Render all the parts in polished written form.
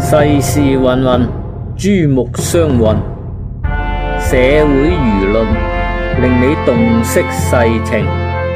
世事芸芸，珠目相混，社會輿論令你洞悉世情。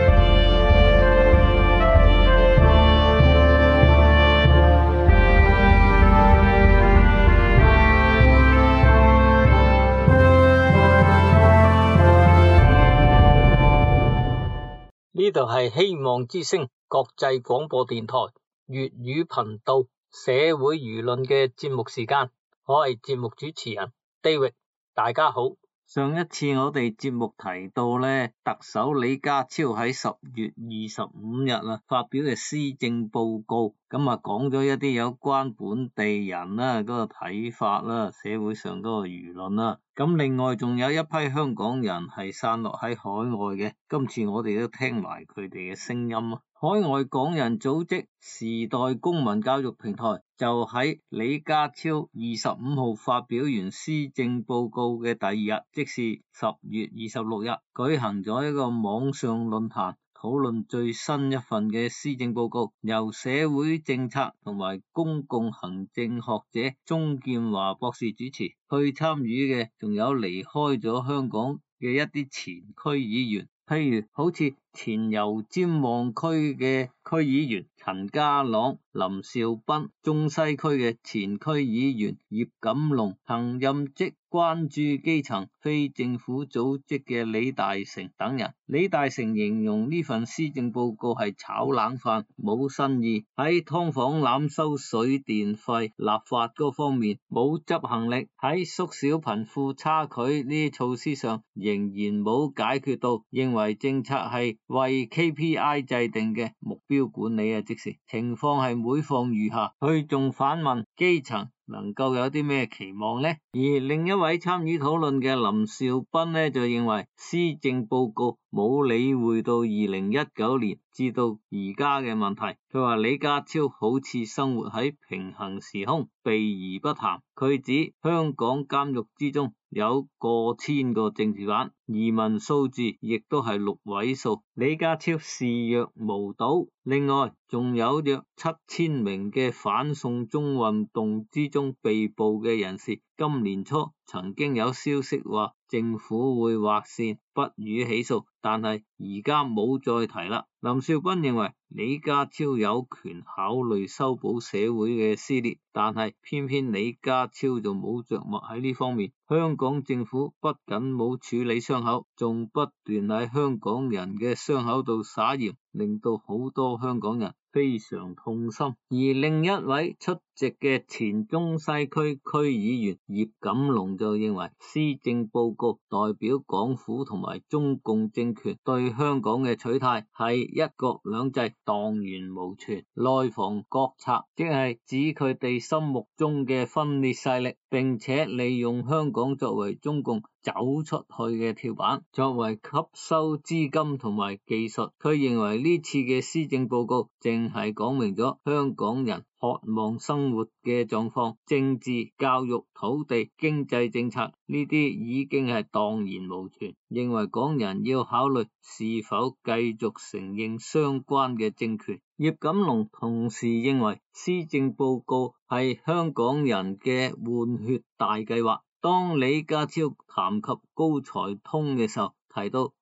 呢度係希望之聲國際廣播電台粵語頻道社會輿論嘅節目時間，我係節目主持人 David， 大家好。上一次我哋節目提到咧，特首李家超喺10月25日發表嘅施政報告，咁講咗一啲有關本地人嗰個睇法啦，社會上嗰個輿論啦。咁另外仲有一批香港人係散落喺海外嘅，今次我哋都聽埋佢哋嘅聲音啊。海外港人組織時代公民教育平台就喺李家超25號發表完施政報告嘅第二日，即是10月26日，舉行咗一個網上論壇，討論最新一份嘅施政報告，由社會政策同埋公共行政學者鍾劍華博士主持。去參與嘅仲有離開咗香港嘅一啲前區議員，譬如好似前油尖旺區嘅區議員陳家朗、林兆斌，中西區嘅前區議員葉錦龍，曾任職關注基層非政府組織嘅李大成等人。李大成形容呢份施政報告係炒冷飯，冇新意，喺劏房濫收水電費立法嗰方面冇執行力，喺縮小貧富差距呢啲措施上仍然冇解決到，認為政策係為 KPI 制定嘅目標管理即時情況係每況愈下。佢仲反問基層能夠有啲咩期望呢？而另一位參與討論嘅林兆斌就認為施政報告冇理會到2019年至到而家嘅問題。佢話李家超好似生活喺平行時空，避而不談。佢指香港監獄之中有過千個政治犯，移民數字亦都係6位數。李家超視若無睹。另外仲有約7000名嘅反送中運動之中被捕嘅人士，今年初曾經有消息話政府會劃線不予起訴，但係而家冇再提啦。林兆斌認為李家超有權考慮修補社會嘅撕裂，但係偏偏李家超就冇着墨喺呢方面。香港政府不僅冇處理傷口，仲不斷喺香港人嘅傷口度灑鹽，令到好多香港人非常痛心。而另一位出席嘅前中西區區議員葉錦龍就認為施政報告代表港府同埋中共政權對香港嘅取態係一國兩制蕩然無存，內防國策，即係指佢哋心目中嘅分裂勢力，並且利用香港作為中共走出去嘅跳板，作為吸收資金同埋技術。佢認為呢次嘅施政報告淨係講明咗香港人渴望生活嘅狀況，政治、教育、土地、經濟政策呢啲已經係蕩然無存，認為港人要考慮是否繼續承認相關嘅政權。葉錦龍同時認為施政報告係香港人嘅換血大計劃。當李家超談及高才通嘅時候，提到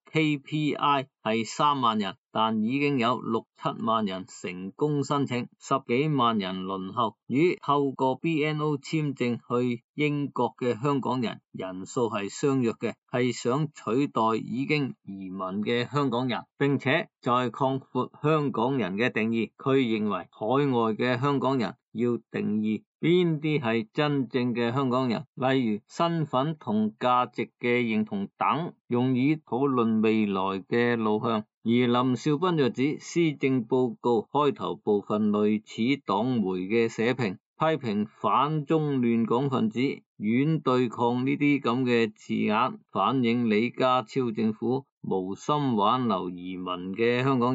KPI 係3萬人，但已經有6-7萬人成功申請，10幾萬人輪候，與透過 BNO 簽證去英國嘅香港人人數係相若嘅，係想取代已經移民嘅香港人，並且再擴闊香港人嘅定義。佢認為海外嘅香港人要定義邊啲係真正嘅香港人，例如身份同價值嘅認同等，用以討論未來嘅路向。而林兆斌就指施政報告開頭部分類似黨媒嘅社評，批評反中亂港分子軟對抗呢啲咁嘅字眼，反映李家超政府無心挽留移民嘅香港人，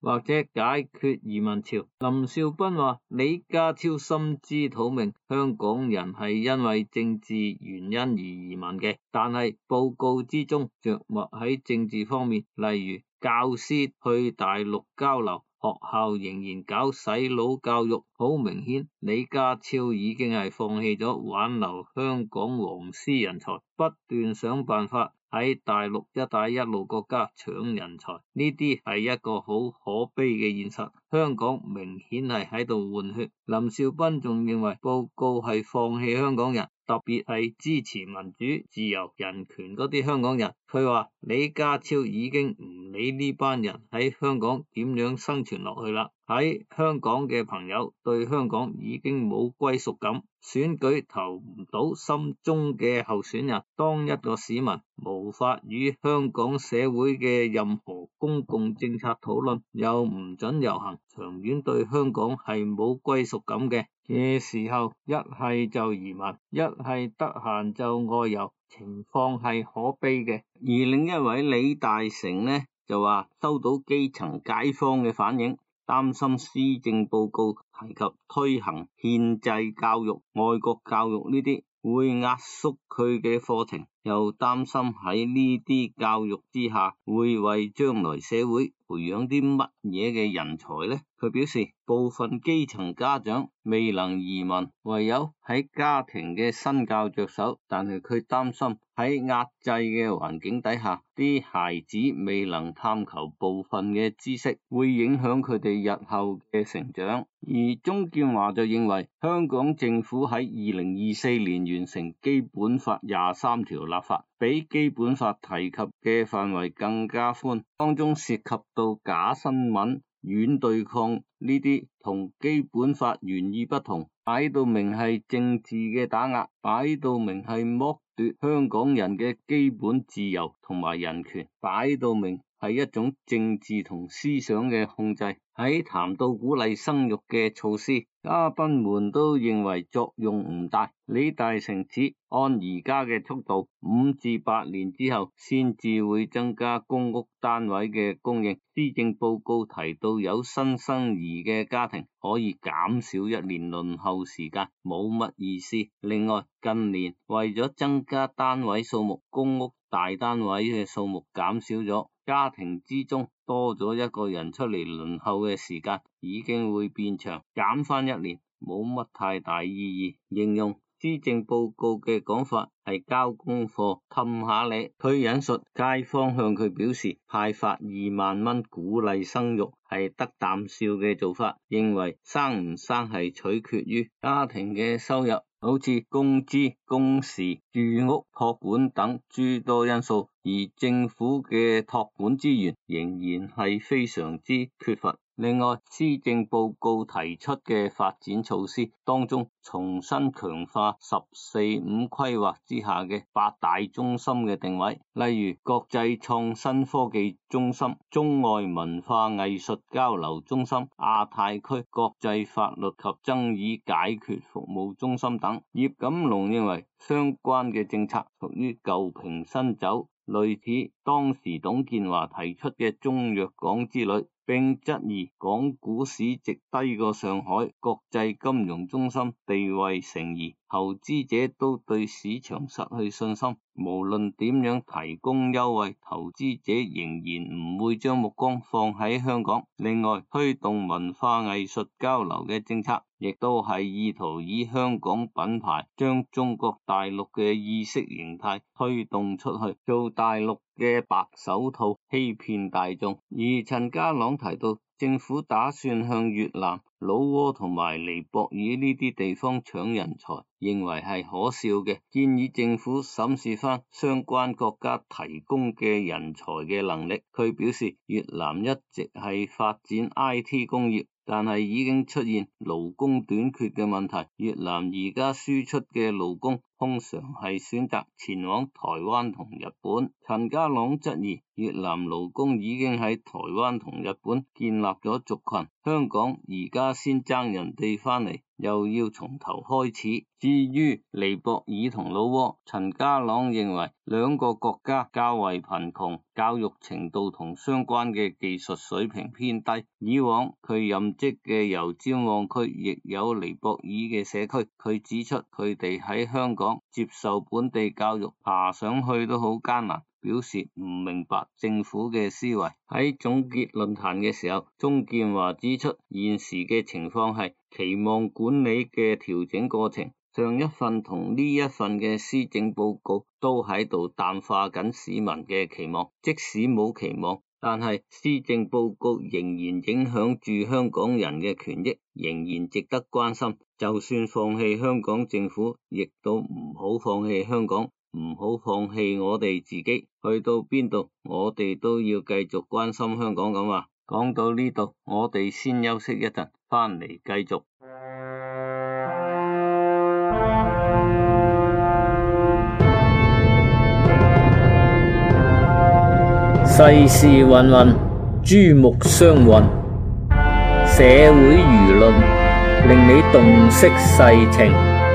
或者解決移民潮。林紹斌話李家超心知肚明，香港人係因為政治原因而移民嘅，但係報告之中着墨喺政治方面，例如教師去大陸交流，學校仍然搞洗腦教育，好明顯李家超已經係放棄咗挽留香港黃絲人才，不斷想辦法喺大陸一帶一路國家搶人才，呢啲係一個好可悲嘅現實。香港明顯係喺度換血。林紹斌仲認為報告係放棄香港人，特別係支持民主、自由、人權嗰啲香港人。佢話李家超已經唔理呢班人喺香港點樣生存落去啦。喺香港嘅朋友對香港已經冇歸屬感，選舉投唔到心中嘅候選人。當一個市民無法與香港社會嘅任何公共政策討論，又唔准遊行，長遠對香港係冇歸屬感嘅時候，一係就移民，一係得閒就外遊，情況係可悲嘅。而另一位李大成呢，就話收到基層街坊嘅反映，擔心施政報告提及推行憲制教育、愛國教育呢啲會壓縮佢嘅課程，又擔心喺呢啲教育之下會為將來社會培養啲乜嘢嘅人才呢？佢表示部分基層家長未能移民，唯有喺家庭嘅身教着手，但係佢擔心喺壓制嘅環境底下，啲孩子未能探求部分嘅知識，會影響佢哋日後嘅成長。而鍾建華就認為香港政府喺2024年完成基本法23條立法，比基本法提及嘅範圍更加寬，當中涉及到假新聞、軟對抗呢啲同基本法原意不同，擺到明係政治嘅打壓，擺到明係剝奪香港人嘅基本自由同埋人權，擺到明係一種政治同思想嘅控制。喺談到鼓勵生育嘅措施，嘉賓們都認為作用唔大。李大成指按而家嘅速度，5至8年之後先至會增加公屋單位嘅供應。施政報告提到有新生兒嘅家庭可以減少1年輪候時間，冇乜意思。另外，近年為咗增加單位數目，公屋大單位嘅數目減少咗，家庭之中多咗一個人出嚟輪候嘅時間已經會變長，減返1年冇乜太大意義。形容施政報告嘅講法係交功課氹下你。佢引述街坊向佢表示派發2萬蚊鼓勵生育係得啖笑嘅做法，認為生唔生係取決於家庭嘅收入，好似工資、工時、住屋託管等諸多因素，而政府嘅託管資源仍然係非常之缺乏。另外，施政報告提出嘅發展措施當中，重新強化14-5規劃之下嘅8大中心嘅定位，例如國際創新科技中心、中外文化藝術交流中心、亞太區國際法律及爭議解決服務中心等。葉錦龍認為相關嘅政策屬於舊瓶新酒，類似當時董建華提出嘅中藥港之旅，並質疑港股市值低過上海國際金融中心地位成疑，投資者都對市場失去信心。無論點樣提供優惠，投資者仍然唔會將目光放喺香港。另外，推動文化藝術交流嘅政策，亦都係意圖以香港品牌將中國大陸嘅意識形態推動出去，做大陸嘅白手套，欺騙大眾。而陳家朗提到，政府打算向越南、老撾同埋尼泊爾呢啲地方搶人才，認為係可笑嘅，建議政府審視翻相關國家提供嘅人才嘅能力。佢表示，越南一直係發展 IT 工業，但係已經出現勞工短缺嘅問題。越南而家輸出嘅勞工通常係選擇前往台灣同日本。陳家朗質疑越南勞工已經喺台灣同日本建立咗族群，香港而家先爭人哋返嚟，又要從頭開始。至於尼泊爾同老撾，陳家朗認為兩個國家較為貧窮，教育程度同相關嘅技術水平偏低。以往佢任職嘅油尖旺區亦有尼泊爾嘅社區，佢指出佢哋喺香港接受本地教育，爬上去都好艱難，表示唔明白政府嘅思維。喺總結論壇嘅時候，鍾建華指出現時嘅情況係期望管理嘅調整過程，上一份同呢一份嘅施政報告都喺度淡化緊市民嘅期望，即使冇期望，但係施政報告仍然影響住香港人嘅權益，仍然值得關心。就算放棄香港政府，亦都唔好放棄香港，唔好放棄我哋自己，去到邊度我哋都要繼續關心香港咁話。講到呢度，我哋先休息一陣，返嚟繼續。 世事芸芸，珠目相混，社會輿論令你洞悉世情。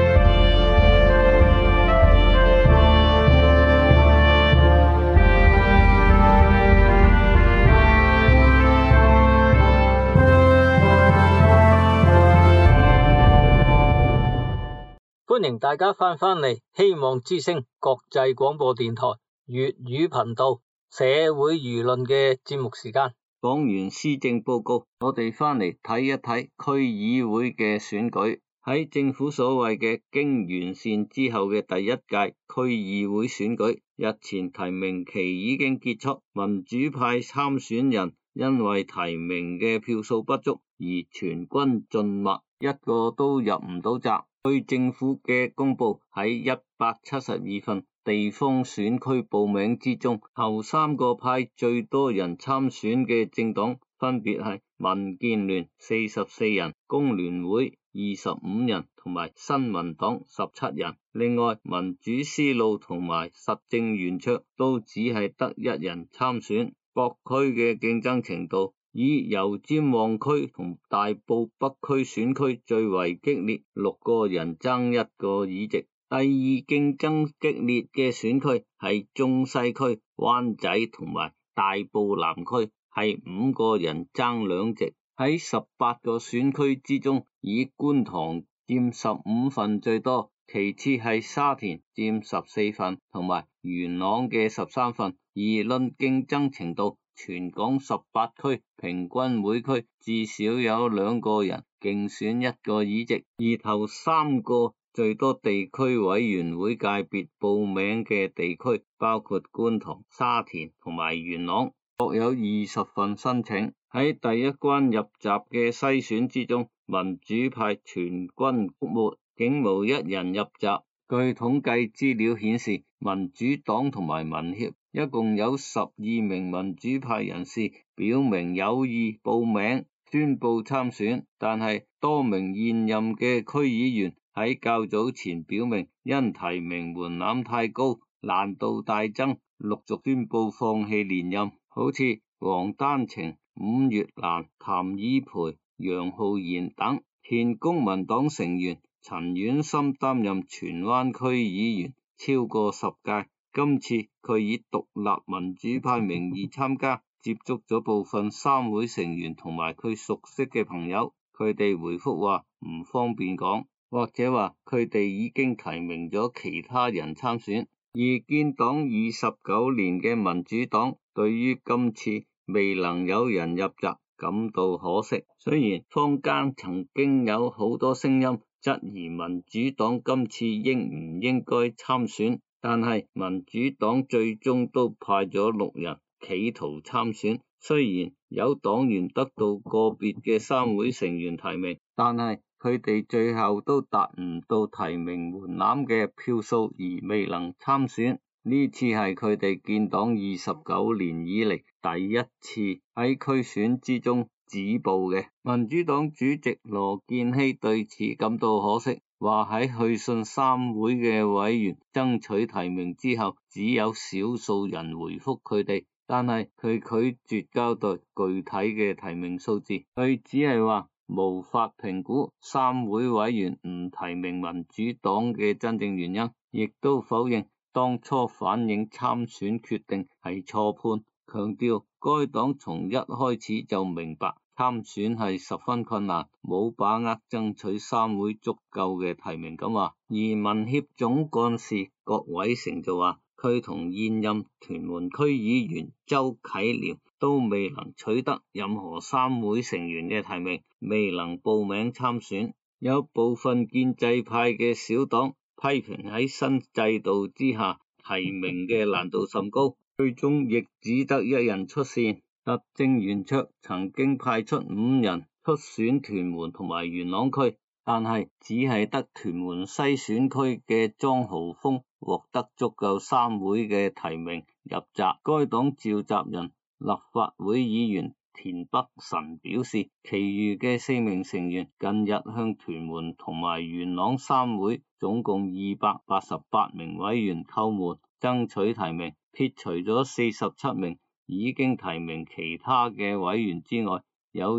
歡迎大家翻嚟希望之聲國際廣播電台粵語頻道社會輿論嘅節目時間。 講完施政報告，我哋翻嚟睇一睇區議會嘅選舉。喺政府所謂嘅經完善之後嘅第一屆區議會選舉，日前提名期已經結束，民主派參選人因為提名嘅票數不足而全軍盡墨，一個都入唔到閘。據政府嘅公布，喺172份地方選區報名之中，頭三個派最多人參選嘅政黨分別係民建聯44人、工聯會25人同埋新民黨17人。另外，民主思路同埋實政圓桌都只係得一人參選。各區嘅競爭程度，以油尖旺區同大埔北區選區最為激烈，6個人爭一個議席。第二競爭激烈嘅選區係中西區、灣仔同埋大埔南區，係5個人爭2席。喺18個選區之中，以觀塘佔15份最多，其次係沙田佔14份，同埋元朗嘅13份。而論競爭程度，全港18區平均每區至少有2個人競選一個議席，而頭3個最多地區委員會界別報名嘅地區，包括觀塘、沙田同埋元朗，各有20份申請。喺第一關入閘嘅篩選之中，民主派全軍覆沒，竟無一人入閘。據統計資料顯示，民主黨同埋民協一共有12名民主派人士表明有意報名宣布參選，但係多名現任嘅區議員喺較早前表明因提名門檻太高，難度大增，陸續宣布放棄連任，好似黃丹晴、伍月蘭、譚以培、楊浩然等。前公民黨成員陳婉心擔任荃灣區議員超過10屆，今次佢以獨立民主派名義參加，接觸咗部分三會成員同埋佢熟悉嘅朋友，佢哋回覆話唔方便講，或者話佢哋已經提名咗其他人參選。而建黨29年嘅民主黨對於今次未能有人入閘感到可惜，雖然坊間曾經有好多聲音質疑民主黨今次應唔應該參選，但係民主黨最終都派咗6人企圖參選。雖然有黨員得到個別嘅三會成員提名，但係佢哋最後都達唔到提名門檻嘅票數而未能參選。呢次係佢哋建黨29年以嚟第一次喺區選之中止步嘅。民主黨主席羅健熙對此感到可惜，話喺去信三會嘅委員爭取提名之後，只有少數人回覆佢哋，但係佢拒絕交代具體嘅提名數字。佢只係話無法評估三會委員唔提名民主黨嘅真正原因，亦都否認當初反映參選決定係錯判，強調該黨從一開始就明白參選係十分困難，冇把握爭取三會足夠嘅提名咁話。而民協總幹事郭偉成就話，佢同現任屯門區議員周啟廉都未能取得任何三會成員嘅提名，未能報名參選。有部分建制派嘅小黨批評喺新制度之下提名嘅難度甚高，最終亦只得一人出線。實政圓桌曾經派出5人出選屯門同埋元朗區，但係只係得屯門西選區嘅莊豪峰獲得足夠三會嘅提名入閘。該黨召集人立法會議員田北辰表示，其餘嘅4名成員近日向屯門同埋元朗三會總共288名委員叩門爭取提名，撇除咗47名已經提名其他嘅委員之外，有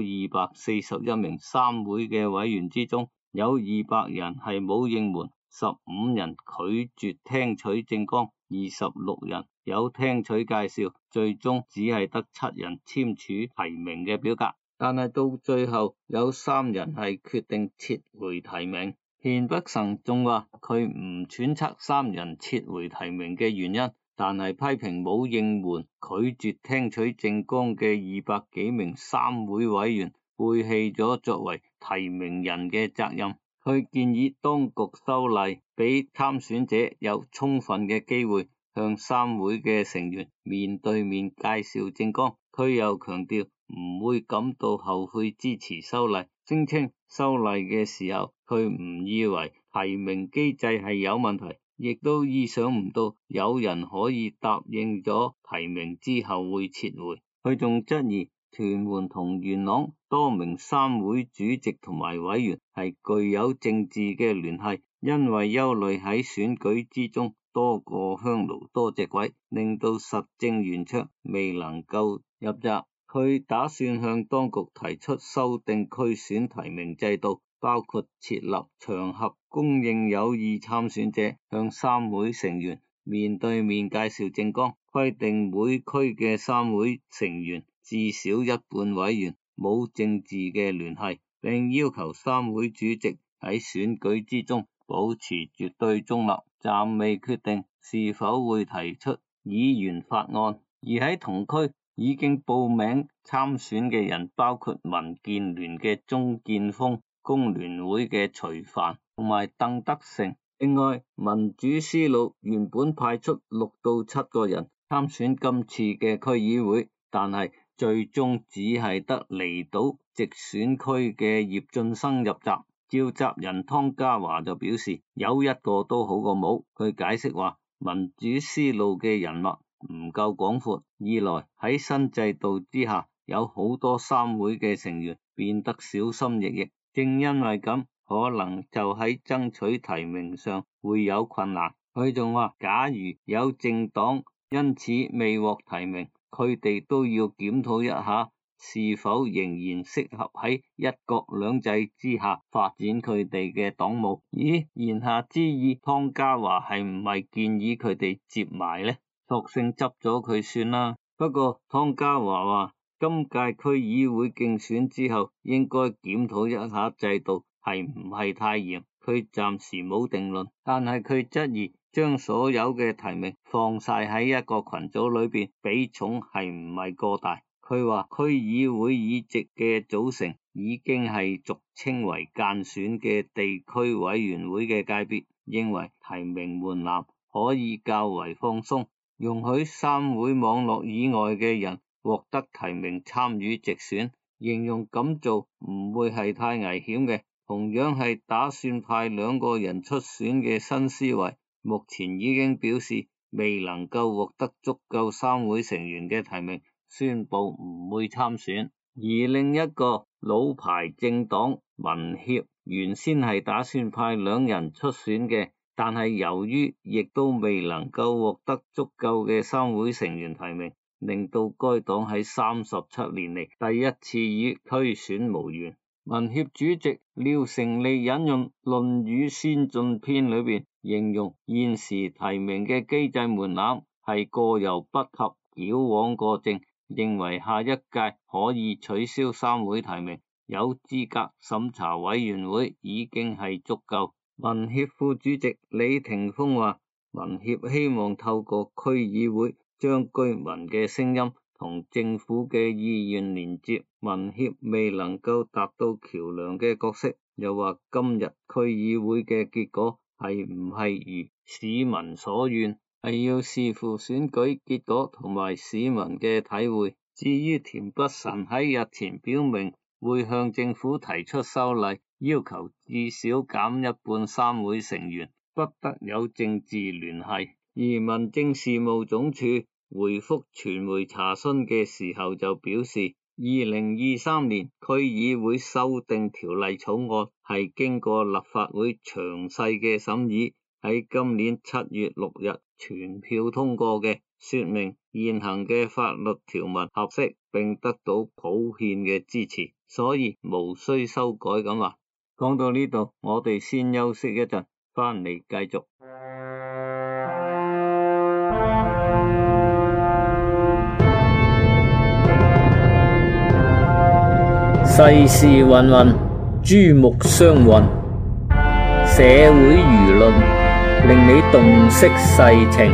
241名三會嘅委員之中，有200人係冇應門，15人拒絕聽取政綱，26人有聽取介紹，最終只係得7人簽署提名嘅表格，但係到最後有3人係決定撤回提名。田北辰仲話佢唔揣測3人撤回提名嘅原因，但係批評冇應門拒絕聽取政綱嘅200幾名三會委員背棄咗作為提名人嘅責任。佢建議當局修例，俾參選者有充分嘅機會向三會嘅成員面對面介紹政綱。佢又強調唔會感到後悔支持修例，聲稱修例嘅時候佢唔以為提名機制係有問題，亦都意想唔到有人可以答應咗提名之後會撤回。佢仲質疑屯門同元朗多名三會主席同埋委員係具有政治嘅聯繫，因為憂慮喺選舉之中多個香爐多隻鬼，令到實政圓桌未能夠入閘。佢打算向當局提出修訂區選提名制度，包括設立場合供應有意參選者向三會成員面對面介紹政綱，規定每區嘅三會成員至少一半委員冇政治嘅聯繫，並要求三會主席喺選舉之中保持絕對中立。暫未決定是否會提出議員法案。而喺同區已經報名參選嘅人包括民建聯嘅鍾建峰、工聯會嘅徐帆同埋鄧德成。另外，民主思路原本派出6到7個人參選今次嘅區議會，但係最終只係得離島直選區嘅葉俊生入閘。召集人湯家驊就表示，有一個都好過冇。佢解釋話，民主思路嘅人脈唔夠廣闊，二來喺新制度之下，有好多三會嘅成員變得小心翼翼，正因為咁，可能就喺爭取提名上會有困難。佢仲話，假如有政黨因此未獲提名，佢哋都要檢討一下是否仍然適合喺一國兩制之下發展佢哋嘅黨務。咦，言下之意，湯家驊係唔係建議佢哋接埋呢？索性執咗佢算啦。不過湯家驊話，今屆區議會競選之後應該檢討一下制度係唔係太嚴，佢暫時冇定論，但係佢質疑將所有嘅提名放晒喺一個群組裏邊，比重係唔係過大。佢話區議會議席嘅組成已經係俗稱為間選嘅地區委員會嘅界別，認為提名門檻可以較為放鬆，容許三會網絡以外嘅人獲得提名參與直選，形容咁做唔會係太危險嘅。同樣係打算派2個人出選嘅新思維，目前已經表示未能夠獲得足夠三會成員嘅提名，宣布唔會參選。而另一個老牌政黨民協原先係打算派2人出選嘅，但係由於亦都未能夠獲得足夠嘅三會成員提名，令到該黨喺37年嚟第一次以區選無緣。 民協主席廖成利引用《論語先進篇》裏邊形容現時提名嘅機制門檻係過猶不及，矯枉過正，認為下一屆可以取消3會提名，有資格審查委員會已經係足夠。民協副主席李霆鋒話，民協希望透過區議會將居民嘅聲音同政府嘅意願連接，民協未能夠達到橋梁嘅角色，又話今日區議會嘅結果係唔係如市民所願，係要視乎選舉結果同埋市民嘅體會。至於田北辰喺日前表明會向政府提出修例，要求至少減一半3會成員，不得有政治聯繫。而民政事務總署回覆傳媒查詢嘅時候就表示，2023年區議會修訂條例草案係經過立法會詳細嘅審議，喺今年7月6日全票通過嘅，說明現行嘅法律條文合適並得到普遍嘅支持，所以無需修改咁話。講到呢度，我哋先休息一陣，翻嚟繼續。 世事芸芸，珠目相混，社會輿論令你洞悉世情。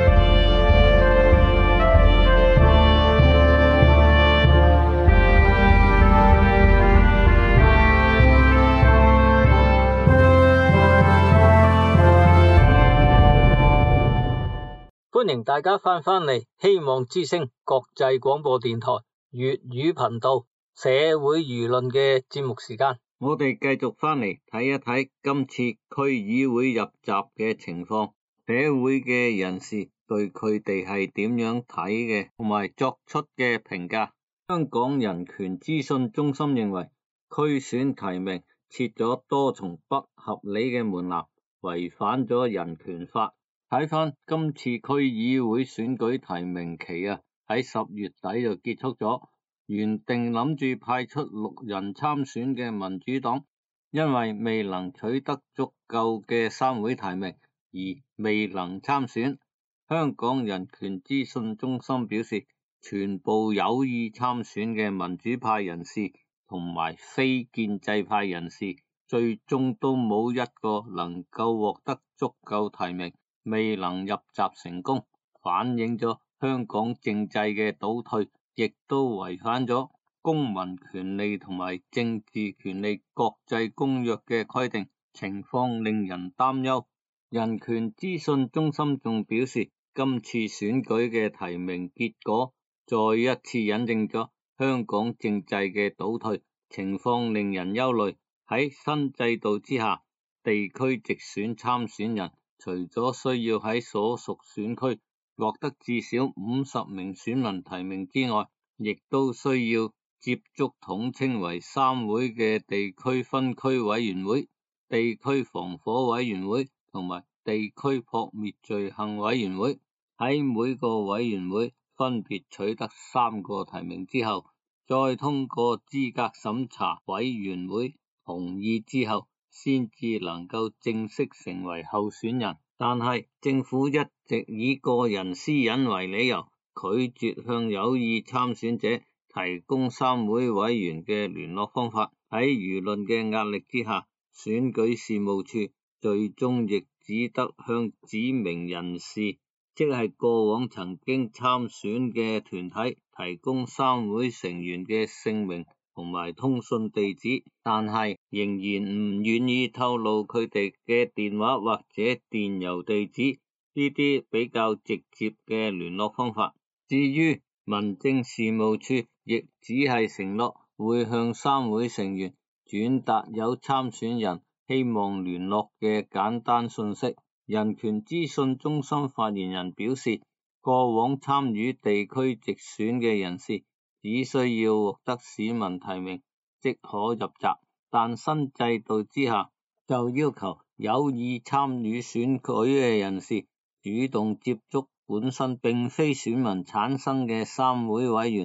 歡迎大家翻嚟希望之聲國際廣播電台粵語頻道社會輿論嘅節目時間。 我哋繼續翻嚟睇一睇今次區議會入閘嘅情況，社會嘅人士對佢哋係點樣睇嘅，同埋作出嘅評價。香港人權資訊中心認為，區選提名設咗多重不合理嘅門檻，違反咗人權法。睇翻今次區議會選舉提名期喺10月底就結束咗，原定諗住派出6人參選嘅民主黨，因為未能取得足夠嘅3會提名而未能參選。香港人權資訊中心表示，全部有意參選嘅民主派人士同埋非建制派人士，最終都冇一個能夠獲得足夠提名，未能入閘成功，反映咗香港政制嘅倒退，亦都違反咗公民權利同埋政治權利國際公約嘅規定，情況令人擔憂。人權資訊中心仲表示，今次選舉嘅提名結果再一次引證咗香港政制嘅倒退，情況令人憂慮。喺新制度之下，地區直選參選人除咗需要喺所屬選區獲得至少50名選民提名之外，亦都需要接觸統稱為3會嘅地區分區委員會、地區防火委員會同埋地區撲滅罪行委員會。喺每個委員會分別取得3個提名之後，再通過資格審查委員會同意之後，先至能夠正式成為候選人。但係政府一直以個人私隱為理由，拒絕向有意參選者提供3會委員嘅聯絡方法。喺輿論嘅壓力之下，選舉事務處最終亦只得向指明人士，即係過往曾經參選嘅團體，提供3會成員嘅姓名同埋通訊地址，但係仍然唔願意透露佢哋嘅電話或者電郵地址，呢啲比較直接嘅聯絡方法。至於民政事務處，亦只係承諾會向3會成員轉達有參選人希望聯絡嘅簡單信息。人權資訊中心發言人表示，過往參與地區直選嘅人士只需要獲得市民提名即可入閘，但新制度之下就要求有意參與選舉嘅人士主動接觸本身並非選民產生嘅3會委員，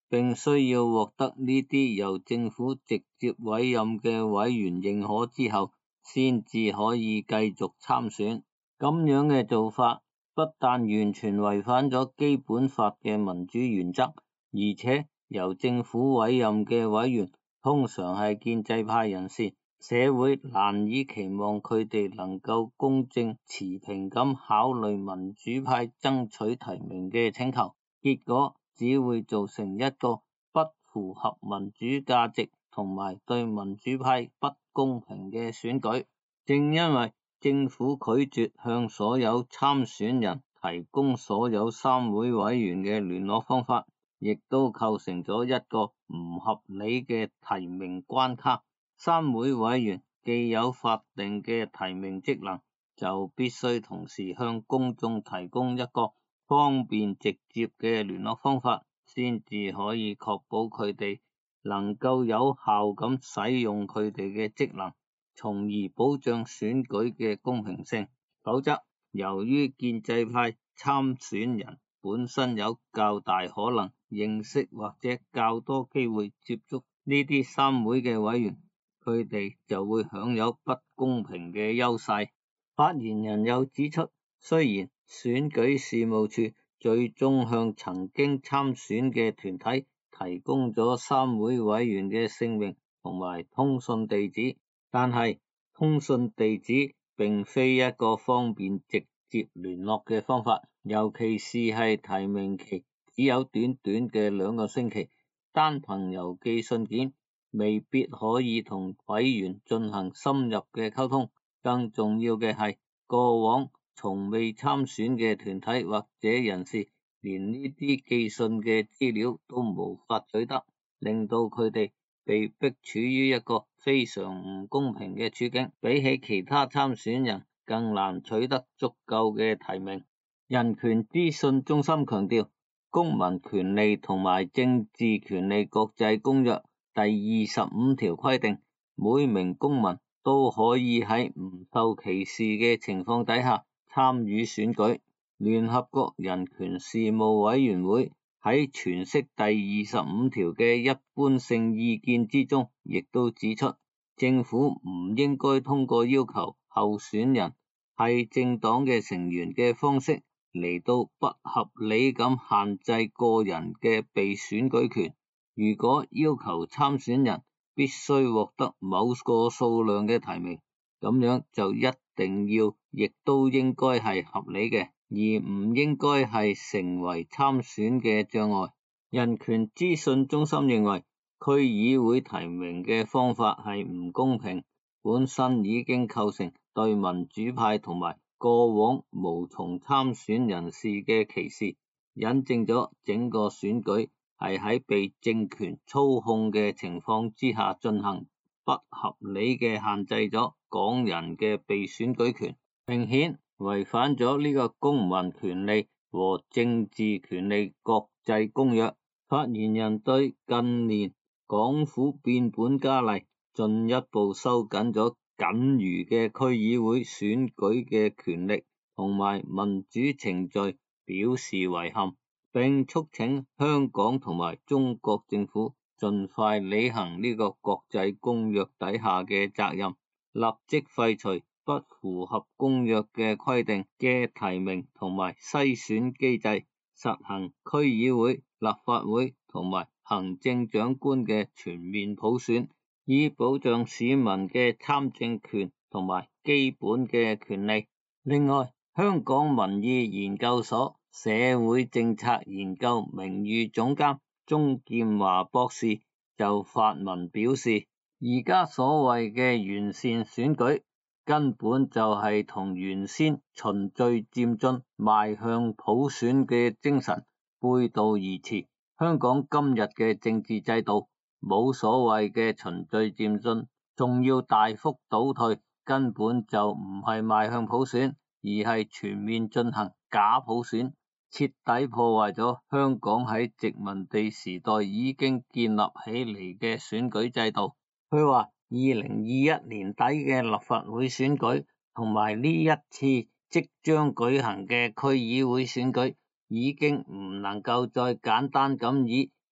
並需要獲得呢啲由政府直接委任嘅委員認可之後，先至可以繼續參選。咁樣嘅做法不但完全違反咗基本法嘅民主原則，而且由政府委任嘅委員通常係建制派人士，社會難以期望佢哋能夠公正持平咁考慮民主派爭取提名嘅請求，結果只會造成一個不符合民主價值同埋對民主派不公平嘅選舉。正因為政府拒絕向所有參選人提供所有三會委員嘅聯絡方法，亦都構成咗一個唔合理嘅提名關卡。三會委員既有法定嘅提名職能，就必須同時向公眾提供一個方便直接嘅聯絡方法，先至可以確保佢哋能夠有效咁使用佢哋嘅職能，從而保障選舉嘅公平性。否則，由於建制派參選人本身有較大可能認識或者較多機會接觸呢啲三會嘅委員，佢哋就會享有不公平嘅優勢。發言人又指出，雖然選舉事務處最終向曾經參選嘅團體提供咗三會委員嘅姓名同埋通訊地址，但係通訊地址並非一個方便直接聯絡嘅方法，尤其是係提名期只有短短嘅2個星期，單憑郵寄信件未必可以同委員進行深入嘅溝通。更重要嘅係，過往從未參選嘅團體或者人士，連呢啲寄信嘅資料都無法取得，令到佢哋被迫處於一個非常唔公平嘅處境，比起其他參選人更難取得足夠嘅提名。人權資訊中心強調，公民權利同埋政治權利國際公約第25條規定，每名公民都可以喺唔受歧視嘅情況底下參與選舉。聯合國人權事務委員會喺詮釋第25條嘅一般性意見之中，亦都指出，政府唔應該通過要求候選人係政黨嘅成員嘅方式嚟到不合理咁限制個人嘅被選舉權。如果要求參選人必須獲得某個數量嘅提名，咁樣就一定要亦都應該係合理嘅，而唔應該係成為參選嘅障礙。人權資訊中心認為，區議會提名嘅方法係唔公平，本身已經構成對民主派同埋過往無從參選人士嘅歧視，引證咗整個選舉係喺被政權操控嘅情況之下進行，不合理嘅限制咗港人嘅被選舉權，明顯違反咗呢個公民權利和政治權利國際公約。發言人對近年港府變本加厲，進一步收緊咗僅餘嘅區議會選舉嘅權力同埋民主程序表示遺憾，並促請香港同埋中國政府盡快履行呢個國際公約底下嘅責任，立即廢除不符合公約嘅規定嘅提名同埋篩選機制，實行區議會、立法會同埋行政長官嘅全面普選，以保障市民嘅參政權同埋基本嘅權利。另外，香港民意研究所社會政策研究名譽總監鍾劍華博士就發文表示，而家所謂嘅完善選舉根本就係同原先循序漸進邁向普選嘅精神背道而馳。香港今日嘅政治制度冇所謂嘅循序漸進，仲要大幅倒退，根本就唔係邁向普選，而係全面進行假普選，徹底破壞咗香港喺殖民地時代已經建立起嚟嘅選舉制度。佢話2021年底嘅立法會選舉同埋呢一次即將舉行嘅區議會選舉，已經唔能夠再簡單咁以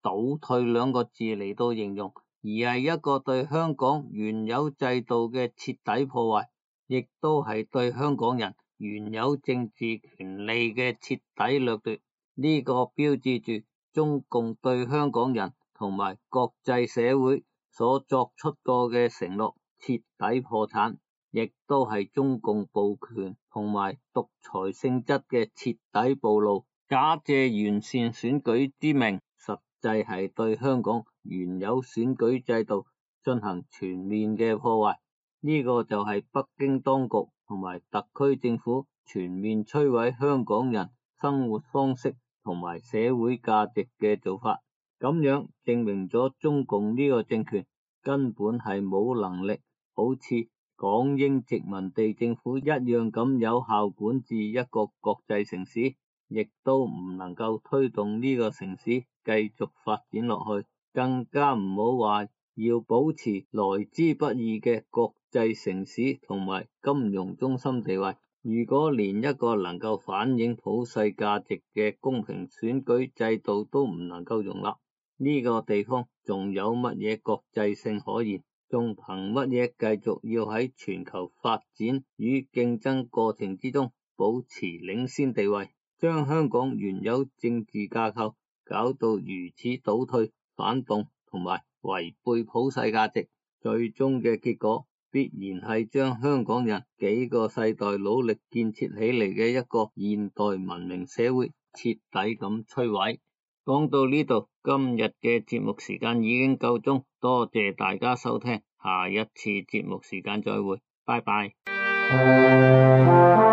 倒退兩個字嚟到形容，而係一個對香港原有制度嘅徹底破壞，亦都係對香港人原有政治權利嘅徹底掠奪。呢個標誌住中共對香港人同埋國際社會所作出過嘅承諾徹底破產，亦都係中共暴權同埋獨裁性質嘅徹底暴露，假借完善選舉之名，實際係對香港原有選舉制度進行全面嘅破壞。呢個就係北京當局同埋特區政府全面摧毀香港人生活方式同埋社會價值嘅做法，咁樣證明咗中共呢個政權根本係冇能力好似港英殖民地政府一樣咁有效管治一個國際城市，亦都唔能夠推動呢個城市繼續發展落去，更加唔好話要保持來之不易嘅國際城市同埋金融中心地位。如果連一個能夠反映普世價值嘅公平選舉制度都唔能夠容納，呢個地方仲有乜嘢國際性可言？仲憑乜嘢繼續要喺全球發展與競爭過程之中保持領先地位？將香港原有政治架構搞到如此倒退、反動同埋違背普世價值，最終嘅結果必然係將香港人幾個世代努力建設起嚟嘅一個現代文明社會徹底咁摧毀。講到呢度，今日嘅節目時間已經夠鐘，多謝大家收聽，下一次節目時間再會，拜拜。